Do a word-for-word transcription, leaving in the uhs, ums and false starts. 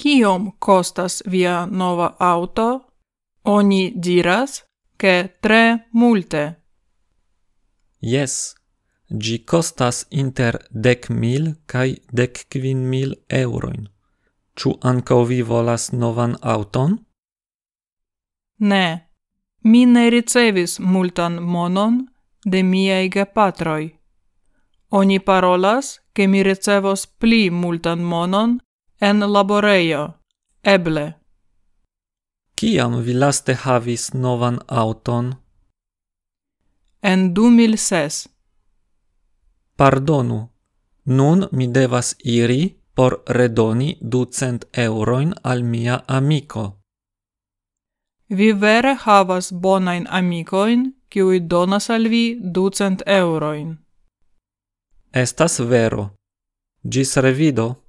Kiom costas via nova auto? Oni diras, che tre multe. Yes, gi costas inter dec mil kai dec quin mil euroin. Ciu ancao vi volas novan auton? Ne, mi ne ricevis multan monon de miei gepatroi. Oni parolas, che mi ricevos pli multan monon en laboreio, eble. Kiam vi laste havis novan auton? En du mil ses. Pardonu, nun mi devas iri por redoni ducent euroin al mia amico. Vi vere havas bonain amicoin, kiui donas al vi ducent euroin. Estas vero. Gis revido.